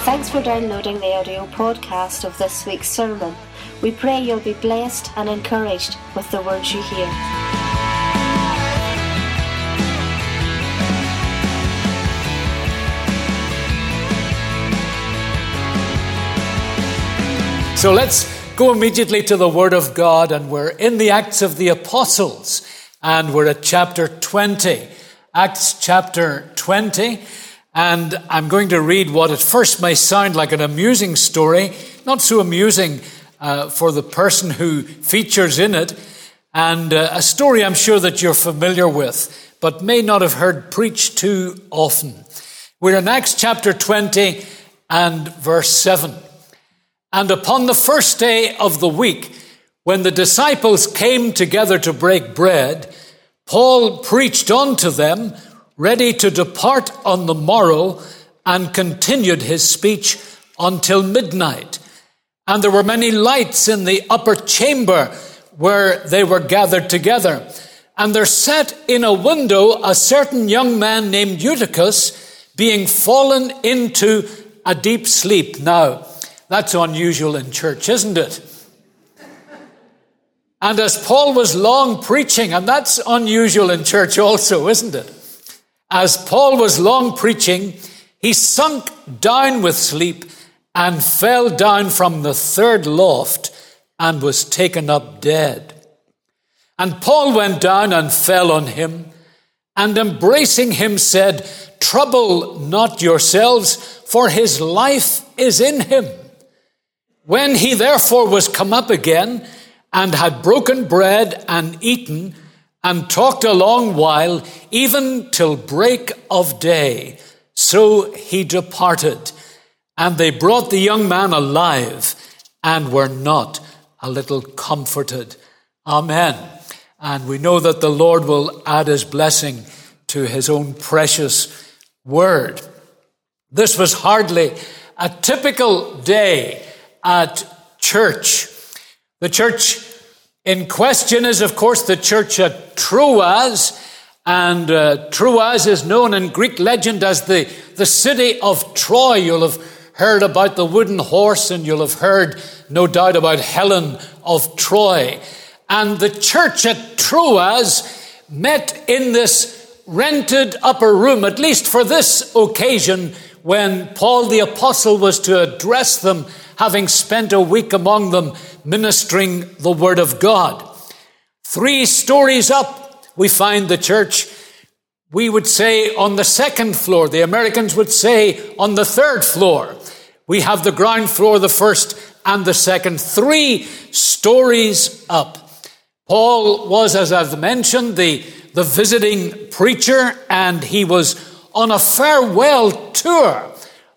Thanks for downloading the audio podcast of this week's sermon. We pray you'll be blessed and encouraged with the words you hear. So let's go immediately to the Word of God, and we're in the Acts of the Apostles, and we're at chapter 20. Acts chapter 20. And I'm going to read what at first may sound like an amusing story, not so amusing for the person who features in it, and a story I'm sure that you're familiar with, but may not have heard preached too often. We're in Acts chapter 20 and verse 7. And upon the first day of the week, when the disciples came together to break bread, Paul preached unto them, ready to depart on the morrow, and continued his speech until midnight. And there were many lights in the upper chamber where they were gathered together. And there sat in a window a certain young man named Eutychus, being fallen into a deep sleep. Now, that's unusual in church, isn't it? And as Paul was long preaching, and that's unusual in church also, isn't it? As Paul was long preaching, he sunk down with sleep and fell down from the third loft and was taken up dead. And Paul went down and fell on him, and embracing him said, Trouble not yourselves, for his life is in him. When he therefore was come up again, and had broken bread and eaten, and talked a long while, even till break of day. So he departed, and they brought the young man alive, and were not a little comforted. Amen. And we know that the Lord will add his blessing to his own precious word. This was hardly a typical day at church. The church in question is, of course, the church at Troas, and Troas is known in Greek legend as the city of Troy. You'll have heard about the wooden horse, and you'll have heard, no doubt, about Helen of Troy. And the church at Troas met in this rented upper room, at least for this occasion, when Paul the Apostle was to address them, having spent a week among them ministering the Word of God. 3 stories up, we find the church. We would say on the second floor. The Americans would say on the third floor. We have the ground floor, the first and the second. 3 stories up. Paul was, as I've mentioned, the visiting preacher, and he was on a farewell tour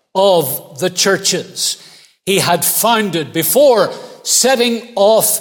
of the churches he had founded before setting off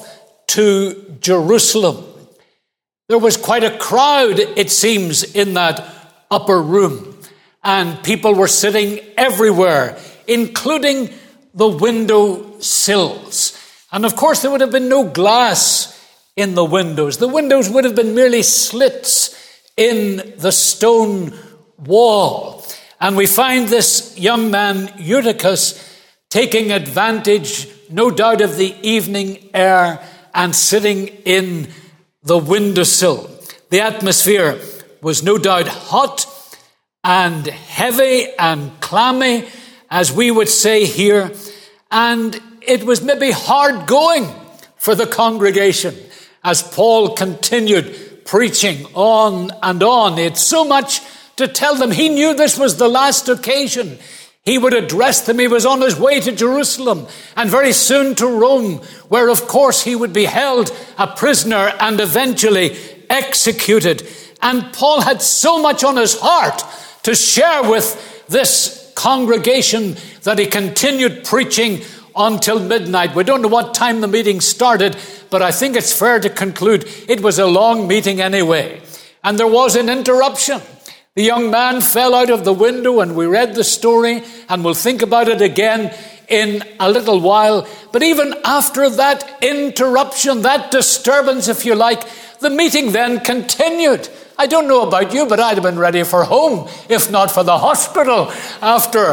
to Jerusalem. There was quite a crowd, it seems, in that upper room, and people were sitting everywhere, including the window sills. And of course, there would have been no glass in the windows. The windows would have been merely slits in the stone wall. And we find this young man, Eutychus, taking advantage, no doubt, of the evening air and sitting in the windowsill. The atmosphere was no doubt hot and heavy and clammy, as we would say here, and it was maybe hard going for the congregation as Paul continued preaching on and on. He had so much to tell them. He knew this was the last occasion he would address them. He was on his way to Jerusalem and very soon to Rome, where, of course, he would be held a prisoner and eventually executed. And Paul had so much on his heart to share with this congregation that he continued preaching until midnight. We don't know what time the meeting started, but I think it's fair to conclude it was a long meeting anyway. And there was an interruption. The young man fell out of the window, and we read the story, and we'll think about it again in a little while. But even after that interruption, that disturbance, if you like, the meeting then continued. I don't know about you, but I'd have been ready for home, if not for the hospital, after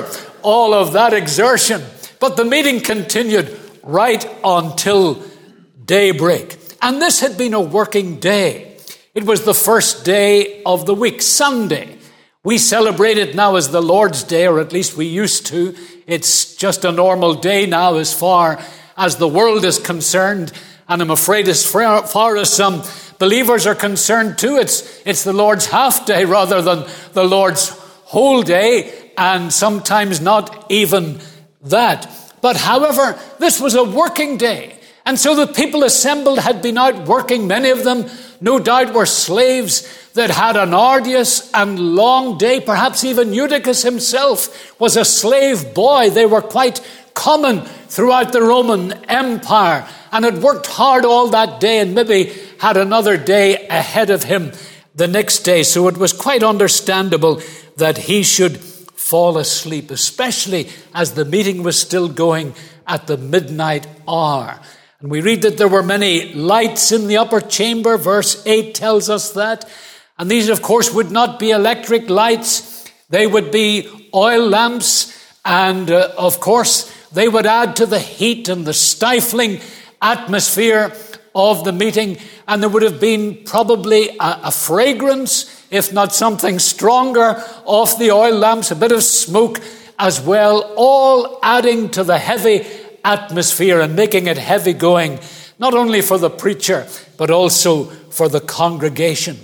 all of that exertion. But the meeting continued right until daybreak. And this had been a working day. It was the first day of the week, Sunday. We celebrate it now as the Lord's Day, or at least we used to. It's just a normal day now as far as the world is concerned. And I'm afraid as far as some believers are concerned too, it's the Lord's half day rather than the Lord's whole day, and sometimes not even that. But however, this was a working day. And so the people assembled had been out working. Many of them, no doubt, were slaves that had an arduous and long day. Perhaps even Eutychus himself was a slave boy. They were quite common throughout the Roman Empire and had worked hard all that day and maybe had another day ahead of him the next day. So it was quite understandable that he should fall asleep, especially as the meeting was still going at the midnight hour. And we read that there were many lights in the upper chamber. Verse 8 tells us that. And these, of course, would not be electric lights. They would be oil lamps. And, of course, they would add to the heat and the stifling atmosphere of the meeting. And there would have been probably a fragrance, if not something stronger, of the oil lamps, a bit of smoke as well, all adding to the heavy atmosphere and making it heavy going, not only for the preacher, but also for the congregation.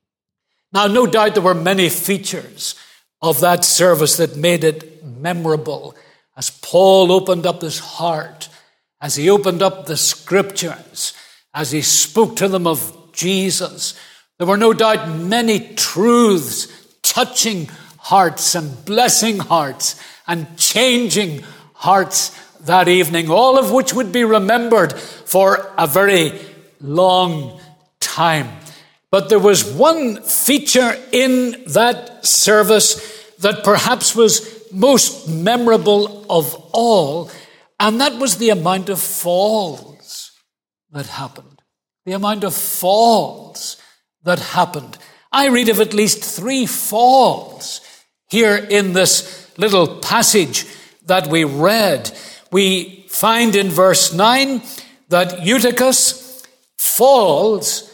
Now, no doubt there were many features of that service that made it memorable. As Paul opened up his heart, as he opened up the scriptures, as he spoke to them of Jesus, there were no doubt many truths touching hearts and blessing hearts and changing hearts that evening, all of which would be remembered for a very long time. But there was one feature in that service that perhaps was most memorable of all, and that was the amount of falls that happened. The amount of falls that happened. I read of at least 3 falls here in this little passage that we read. We find in verse 9 that Eutychus falls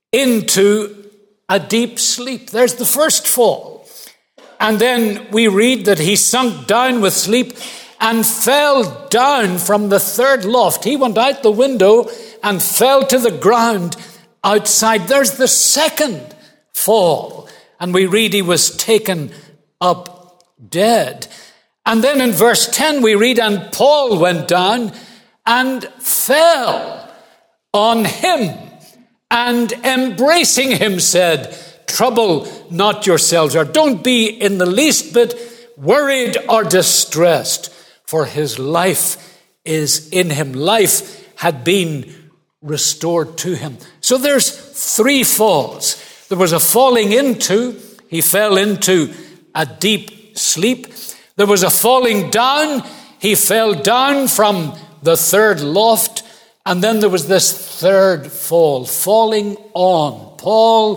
into a deep sleep. There's the first fall. And then we read that he sunk down with sleep and fell down from the 3rd loft. He went out the window and fell to the ground outside. There's the second fall. And we read he was taken up dead. And then in verse 10 we read, and Paul went down and fell on him, and embracing him said, trouble not yourselves, or don't be in the least bit worried or distressed, for his life is in him. Life had been restored to him. So there's 3 falls. There was a falling into, he fell into a deep sleep. There was a falling down. He fell down from the 3rd loft. And then there was this 3rd fall, falling on. Paul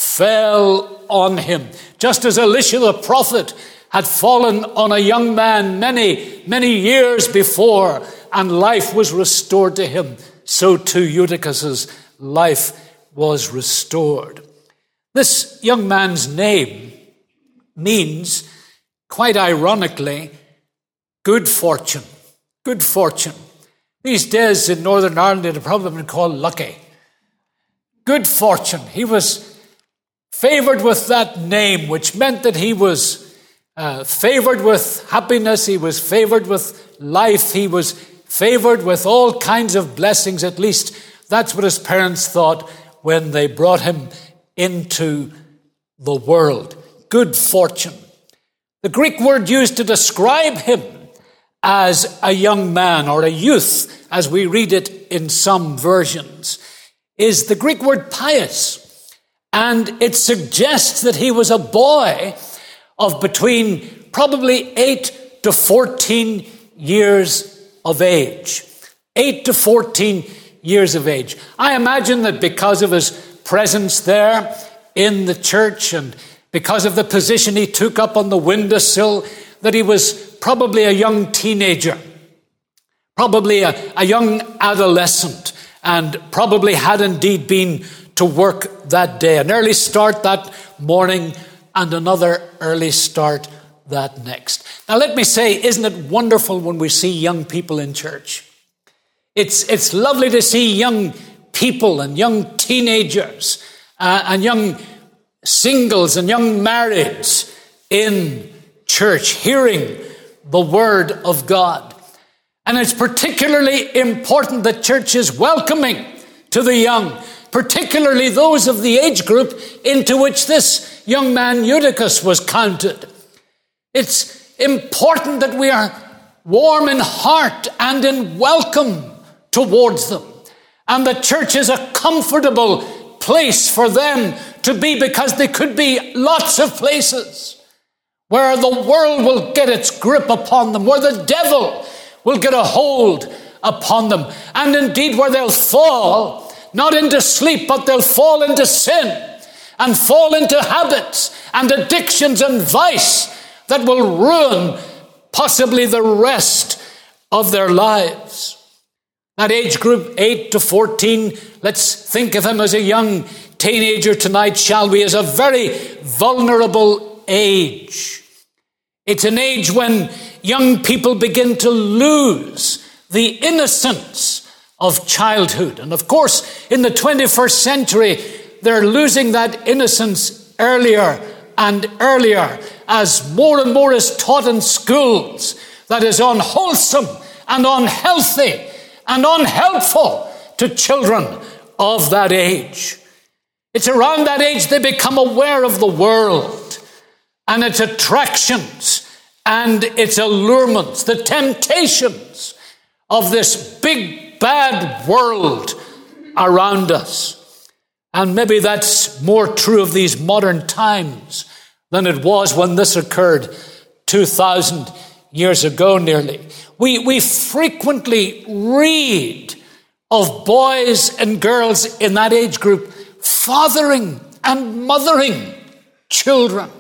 fell on him. Just as Elisha the prophet had fallen on a young man many, many years before, and life was restored to him, so too Eutychus's life was restored. This young man's name means, quite ironically, good fortune. Good fortune. These days in Northern Ireland, it would probably been called lucky. Good fortune. He was favored with that name, which meant that he was favored with happiness. He was favored with life. He was favored with all kinds of blessings. At least that's what his parents thought when they brought him into the world. Good fortune. The Greek word used to describe him as a young man or a youth, as we read it in some versions, is the Greek word pious. And it suggests that he was a boy of between probably 8 to 14 years of age. 8 to 14 years of age. I imagine that because of his presence there in the church and because of the position he took up on the windowsill, that he was probably a young teenager, probably a young adolescent, and probably had indeed been to work that day. An early start that morning and another early start that next. Now let me say, isn't it wonderful when we see young people in church? It's lovely to see young people and young teenagers and young singles and young marrieds in church hearing the word of God. And it's particularly important that church is welcoming to the young, particularly those of the age group into which this young man Eutychus was counted. It's important that we are warm in heart and in welcome towards them. And the church is a comfortable place for them to be, because they could be lots of places where the world will get its grip upon them, where the devil will get a hold upon them, and indeed where they'll fall, not into sleep, but they'll fall into sin and fall into habits and addictions and vice that will ruin possibly the rest of their lives. That age group, 8 to 14, let's think of him as a young teenager tonight, shall we, as a very vulnerable age. It's an age when young people begin to lose the innocence of childhood. And of course, in the 21st century, they're losing that innocence earlier and earlier as more and more is taught in schools that is unwholesome and unhealthy and unhelpful to children of that age. It's around that age they become aware of the world and its attractions and its allurements, the temptations of this big, bad world around us. And maybe that's more true of these modern times than it was when this occurred 2,000 years ago nearly. We frequently read of boys and girls in that age group fathering and mothering children.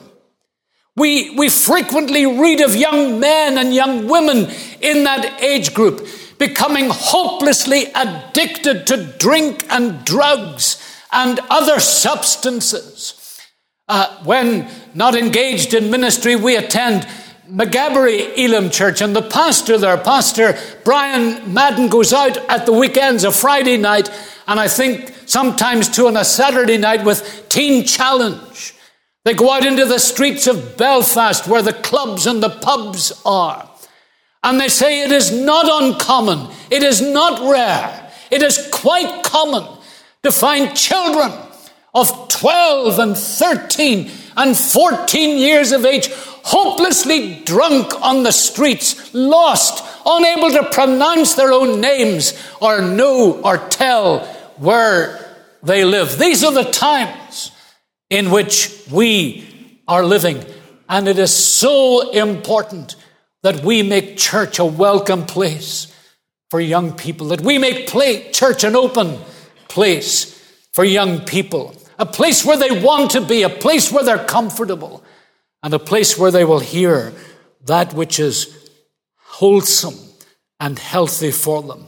We frequently read of young men and young women in that age group becoming hopelessly addicted to drink and drugs and other substances. When not engaged in ministry, we attend McGabbery Elim Church, and the pastor there, Pastor Brian Madden, goes out at the weekends, a Friday night, and I think sometimes too on a Saturday night, with Teen Challenge. They go out into the streets of Belfast where the clubs and the pubs are. And they say it is not uncommon, it is not rare, it is quite common to find children of 12 and 13 and 14 years of age hopelessly drunk on the streets, lost, unable to pronounce their own names or know or tell where they live. These are the times in which we are living, and it is so important that we make church a welcome place for young people, that we make church an open place for young people, a place where they want to be, a place where they're comfortable, and a place where they will hear that which is wholesome and healthy for them.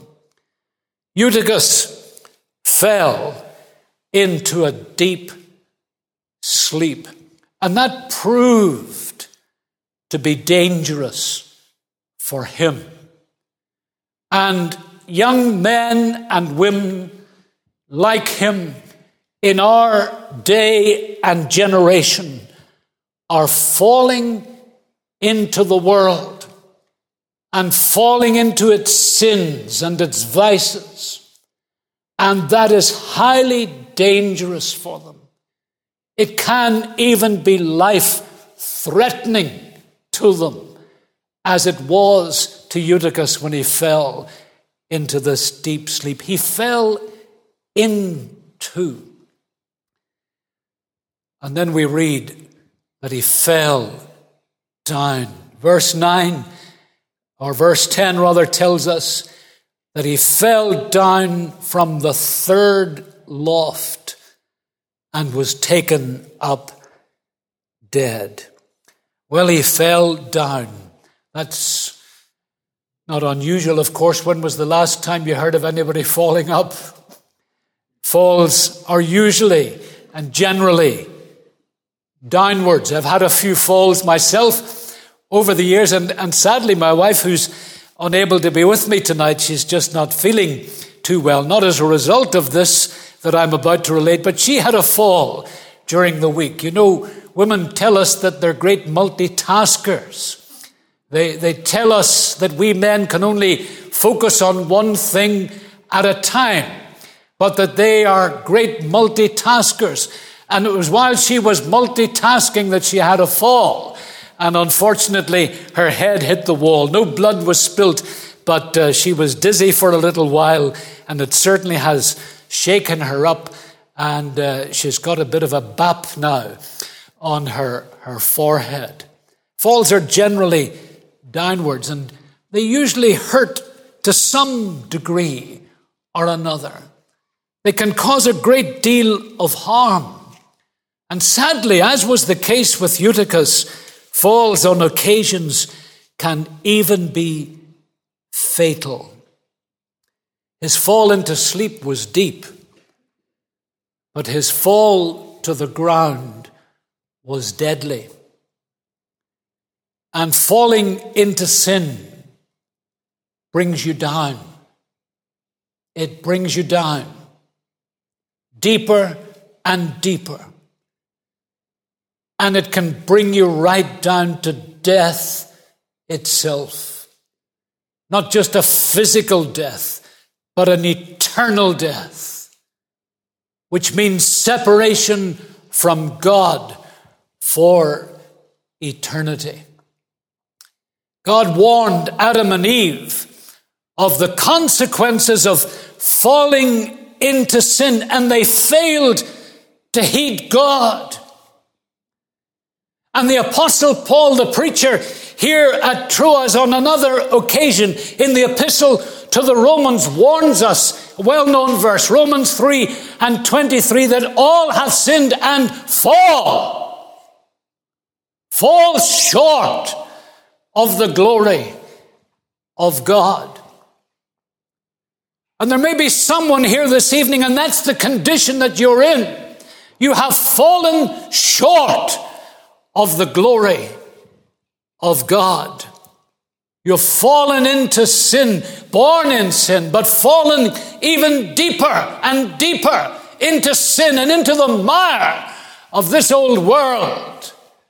Eutychus fell into a deep sleep, and that proved to be dangerous for him. And young men and women like him in our day and generation are falling into the world and falling into its sins and its vices. And that is highly dangerous for them. It can even be life-threatening to them, as it was to Eutychus when he fell into this deep sleep. He fell into. And then we read that he fell down. Verse 9, or verse 10 rather, tells us that he fell down from the third loft and was taken up dead. Well, he fell down. That's not unusual, of course. When was the last time you heard of anybody falling up? Falls are usually and generally downwards. I've had a few falls myself over the years, and sadly my wife, who's unable to be with me tonight, she's just not feeling too well. Not as a result of this that I'm about to relate, but she had a fall during the week. You know, women tell us that they're great multitaskers. They tell us that we men can only focus on one thing at a time, but that they are great multitaskers. And it was while she was multitasking that she had a fall. And unfortunately, her head hit the wall. No blood was spilt, but she was dizzy for a little while, and it certainly has shaken her up. And she's got a bit of a bap now on her forehead. Falls are generally downwards, and they usually hurt to some degree or another. They can cause a great deal of harm. And sadly, as was the case with Eutychus, falls on occasions can even be fatal. His fall into sleep was deep, but his fall to the ground was deadly. And falling into sin brings you down. It brings you down deeper and deeper. And it can bring you right down to death itself. Not just a physical death, but an eternal death, which means separation from God for eternity. God warned Adam and Eve of the consequences of falling into sin, and they failed to heed God. And the Apostle Paul, the preacher here at Troas on another occasion in the epistle to the Romans, warns us, a well-known verse, Romans 3:23, that all have sinned and fall short of the glory of God. And there may be someone here this evening, and that's the condition that you're in. You have fallen short of the glory of God. You've fallen into sin, born in sin, but fallen even deeper and deeper into sin and into the mire of this old world.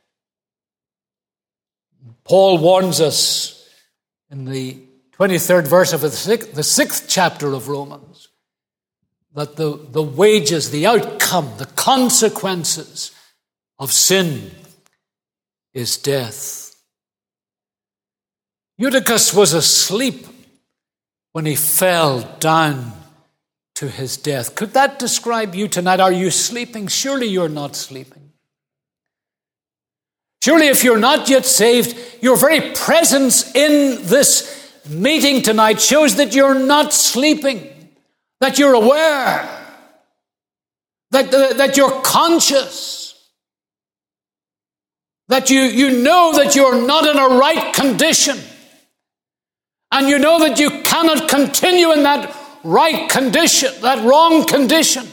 Paul warns us in the 23rd verse of the 6th chapter of Romans that the wages, the outcome, the consequences of sin is death. Eutychus was asleep when he fell down to his death. Could that describe you tonight? Are you sleeping? Surely you're not sleeping. Surely if you're not yet saved, your very presence in this meeting tonight shows that you're not sleeping, that you're aware, that you're conscious, that you know that you're not in a right condition, and you know that you cannot continue in that right condition, that wrong condition.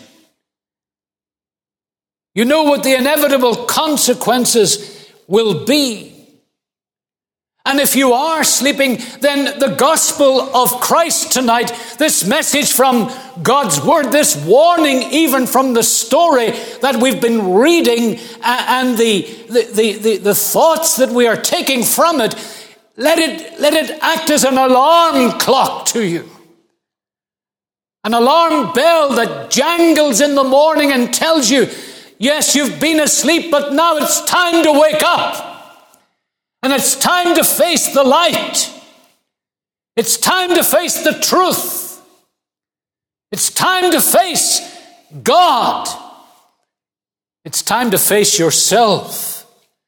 You know what the inevitable consequences will be. And if you are sleeping, then the gospel of Christ tonight, this message from God's word, this warning even from the story that we've been reading and the thoughts that we are taking from it, let it act as an alarm clock to you. An alarm bell that jangles in the morning and tells you, yes, you've been asleep, but now it's time to wake up. And it's time to face the light. It's time to face the truth. It's time to face God. It's time to face yourself.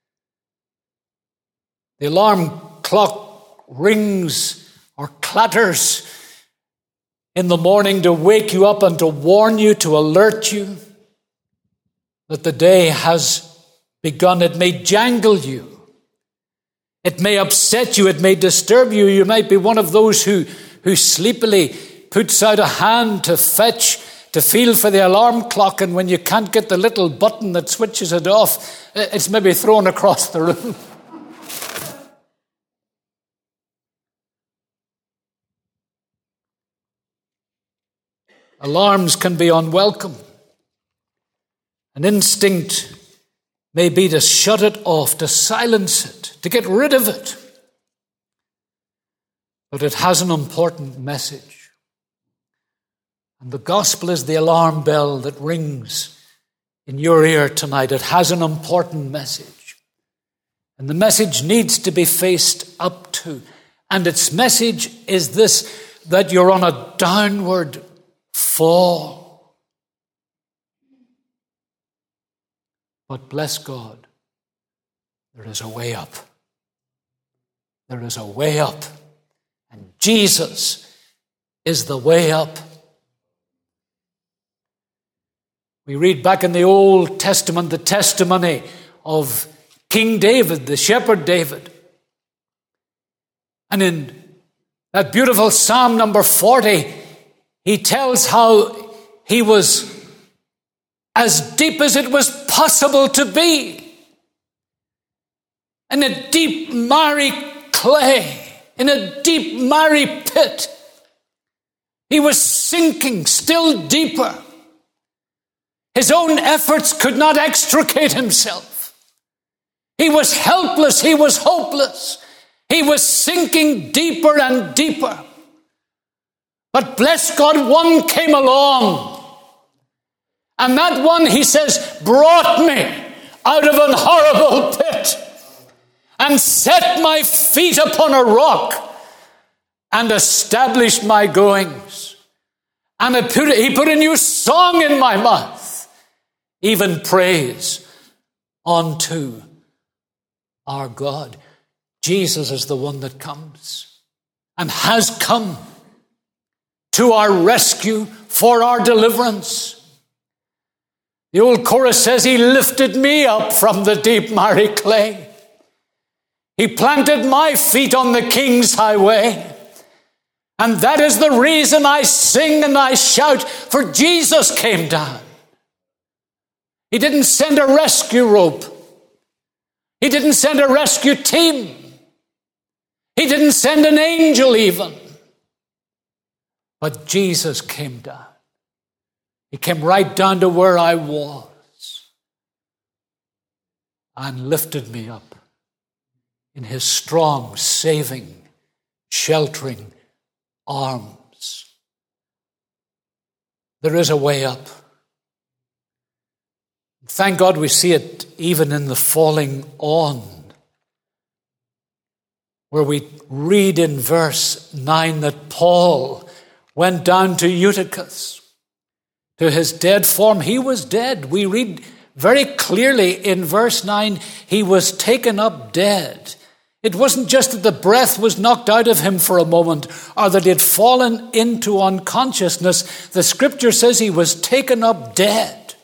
The alarm clock rings or clatters in the morning to wake you up and to warn you, to alert you that the day has begun. It may jangle you. It may upset you. It may disturb you. You might be one of those who sleepily puts out a hand to fetch, to feel for the alarm clock, and when you can't get the little button that switches it off, it's maybe thrown across the room. Alarms can be unwelcome. An instinct may be to shut it off, to silence it, to get rid of it. But it has an important message. And the gospel is the alarm bell that rings in your ear tonight. It has an important message. And the message needs to be faced up to. And its message is this, that you're on a downward fall. But bless God, there is a way up. There is a way up. And Jesus is the way up. We read back in the Old Testament the testimony of King David, the shepherd David. And in that beautiful Psalm number 40, he tells how he was as deep as it was possible to be, in a deep, miry clay, in a deep, miry pit. He was sinking still deeper. His own efforts could not extricate himself. He was helpless. He was hopeless. He was sinking deeper and deeper. But bless God, one came along. And that one, he says, brought me out of an horrible pit and set my feet upon a rock and established my goings. And he put a new song in my mouth, even praise unto our God. Jesus is the one that comes and has come to our rescue for our deliverance. The old chorus says, he lifted me up from the deep miry clay. He planted my feet on the King's highway. And that is the reason I sing and I shout, for Jesus came down. He didn't send a rescue rope. He didn't send a rescue team. He didn't send an angel even. But Jesus came down. He came right down to where I was and lifted me up in his strong, saving, sheltering arms. There is a way up. Thank God we see it even in the falling on, where we read in verse 9 that Paul went down to Eutychus, to his dead form. He was dead. We read very clearly in verse 9, he was taken up dead. It wasn't just that the breath was knocked out of him for a moment or that he had fallen into unconsciousness. The scripture says he was taken up dead.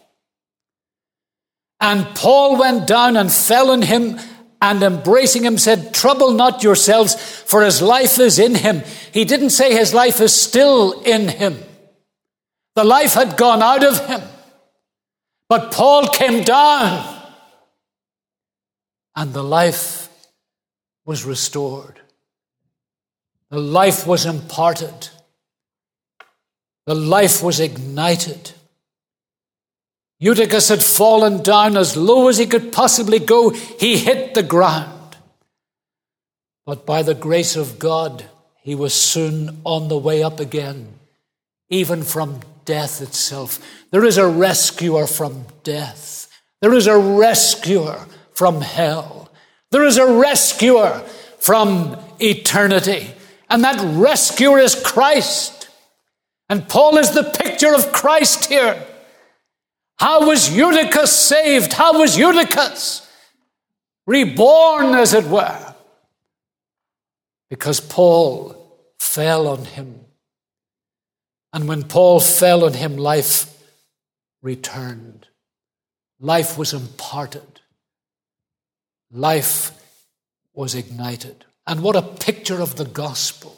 And Paul went down and fell on him and embracing him said, trouble not yourselves, for his life is in him. He didn't say his life is still in him. The life had gone out of him. But Paul came down and the life was restored. The life was imparted. The life was ignited. Eutychus had fallen down as low as he could possibly go. He hit the ground. But by the grace of God, he was soon on the way up again, even from death itself. There is a rescuer from death. There is a rescuer from hell. There is a rescuer from eternity. And that rescuer is Christ. And Paul is the picture of Christ here. How was Eutychus saved? How was Eutychus reborn, as it were? Because Paul fell on him. And when Paul fell on him, life returned. Life was imparted. Life was ignited. And what a picture of the gospel.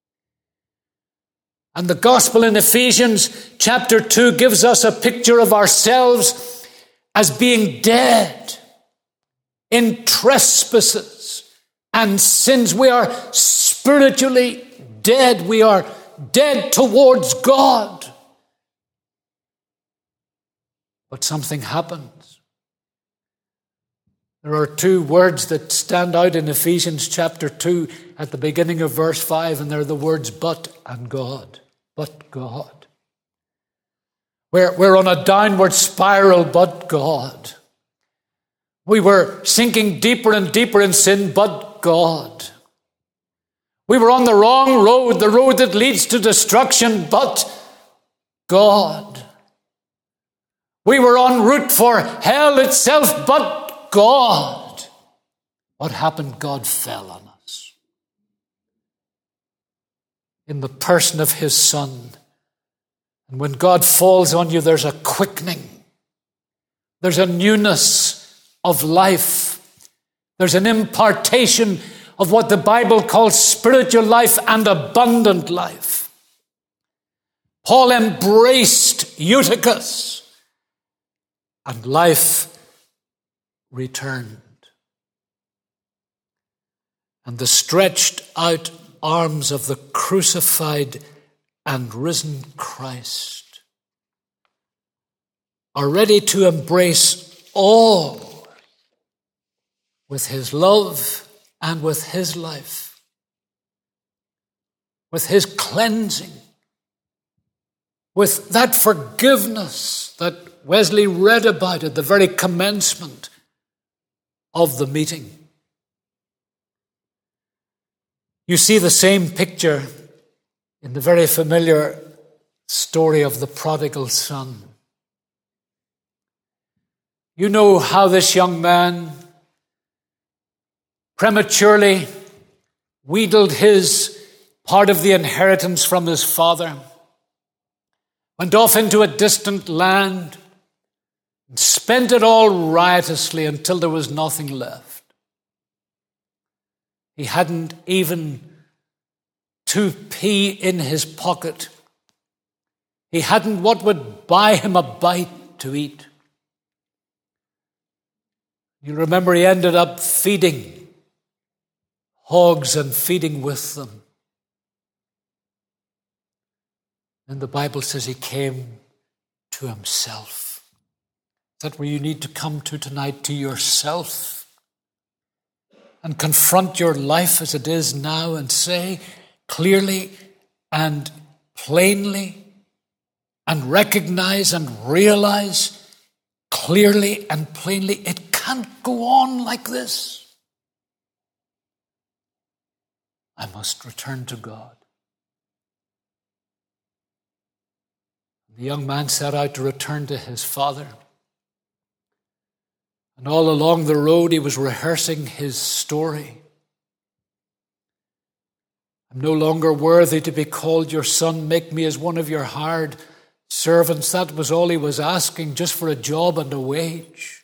And the gospel in Ephesians chapter 2 gives us a picture of ourselves as being dead in trespasses and sins. We are spiritually dead. We are dead towards God. But something happens. There are two words that stand out in Ephesians chapter 2 at the beginning of verse 5, and they're the words but and God. But God. We're on a downward spiral, but God. We were sinking deeper and deeper in sin, but God. We were on the wrong road, the road that leads to destruction, but God. We were en route for hell itself, but God. What happened? God fell on us. In the person of his Son. And when God falls on you, there's a quickening. There's a newness of life. There's an impartation of what the Bible calls spiritual life and abundant life. Paul embraced Eutychus, and life returned. And the stretched out arms of the crucified and risen Christ are ready to embrace all with his love and with his life, with his cleansing, with that forgiveness that Wesley read about at the very commencement of the meeting. You see the same picture in the very familiar story of the prodigal son. You know how this young man prematurely wheedled his part of the inheritance from his father, went off into a distant land, and spent it all riotously until there was nothing left. He hadn't even 2p in his pocket. He hadn't what would buy him a bite to eat. You remember he ended up feeding hogs and feeding with them. And the Bible says he came to himself. Is that where you need to come to tonight? To yourself. And confront your life as it is now and say clearly and plainly and recognize and realize clearly and plainly it can't go on like this. I must return to God. The young man set out to return to his father. And all along the road, he was rehearsing his story. I'm no longer worthy to be called your son. Make me as one of your hired servants. That was all he was asking, just for a job and a wage.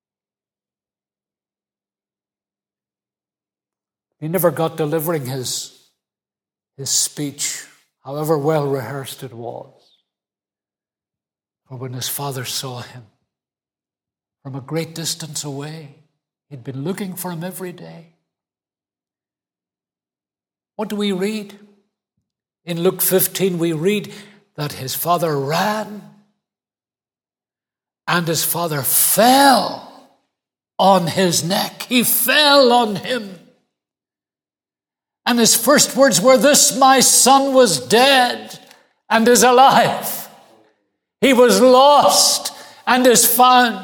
He never got delivering his speech, however well rehearsed it was. For when his father saw him, from a great distance away, he'd been looking for him every day. What do we read? In Luke 15, we read that his father ran and his father fell on his neck. He fell on him. And his first words were, "This my son was dead and is alive. He was lost and is found."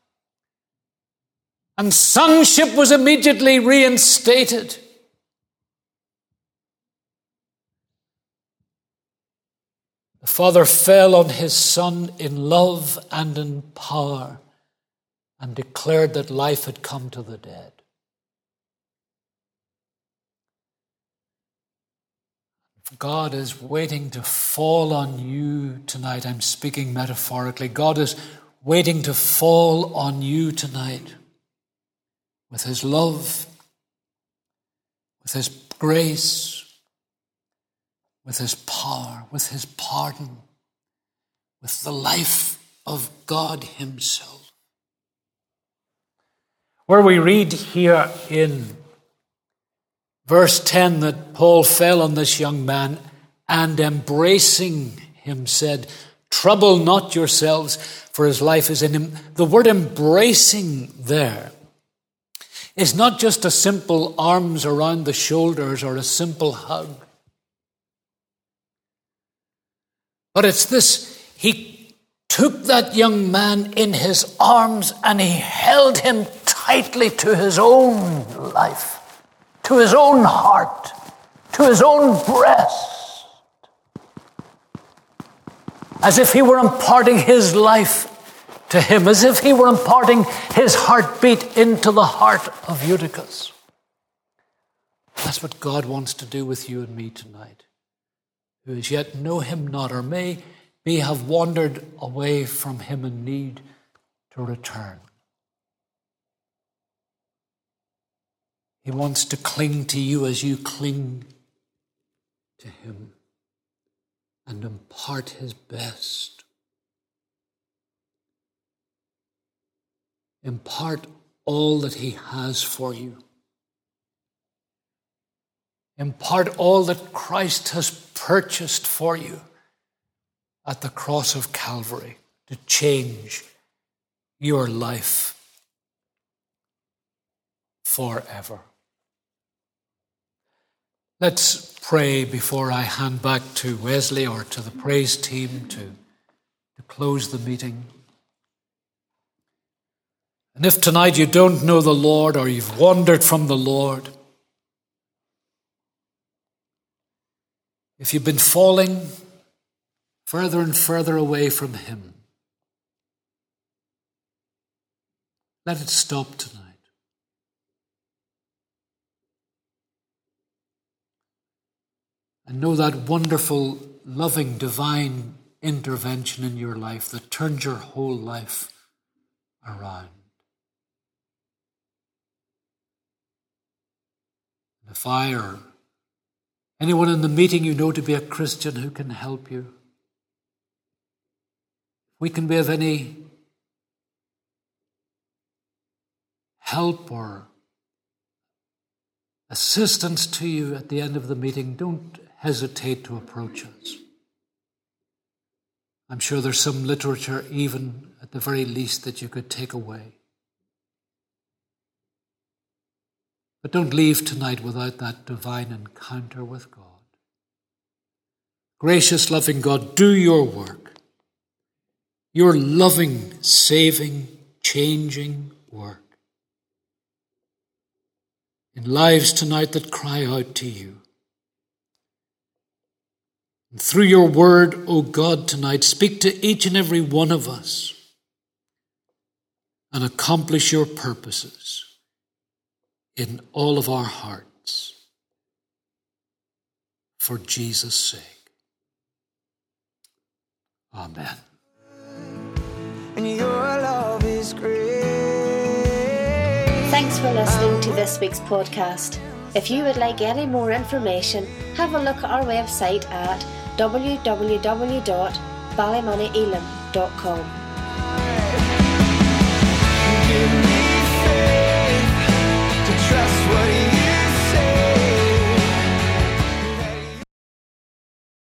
And sonship was immediately reinstated. The father fell on his son in love and in power and declared that life had come to the dead. God is waiting to fall on you tonight. I'm speaking metaphorically. God is waiting to fall on you tonight with his love with his grace, with his power, with his pardon, with the life of God himself. Where we read here in verse 10 that Paul fell on this young man and embracing him said, "Trouble not yourselves, for his life is in him." The word embracing there is not just a simple arms around the shoulders or a simple hug. But it's this, he took that young man in his arms and he held him tightly to his own life, to his own heart, to his own breast, as if he were imparting his life to him, as if he were imparting his heartbeat into the heart of Eutychus. That's what God wants to do with you and me tonight, who as yet know him not, or may have wandered away from him and need to return. He wants to cling to you as you cling to him and impart his best. Impart all that he has for you. Impart all that Christ has purchased for you at the cross of Calvary to change your life forever. Let's pray before I hand back to Wesley or to the praise team to close the meeting. And if tonight you don't know the Lord or you've wandered from the Lord, if you've been falling further and further away from him, let it stop tonight. And know that wonderful, loving, divine intervention in your life that turns your whole life around. And if I or anyone in the meeting you know to be a Christian who can help you, if we can be of any help or assistance to you at the end of the meeting, don't hesitate to approach us. I'm sure there's some literature, even at the very least, that you could take away. But don't leave tonight without that divine encounter with God. Gracious, loving God, do your work. Your loving, saving, changing work in lives tonight that cry out to you. And through your word, O God, tonight, speak to each and every one of us and accomplish your purposes in all of our hearts for Jesus' sake. Amen. And your love is great. Thanks for listening to this week's podcast. If you would like any more information, have a look at our website at www.ballymonnyelam.com.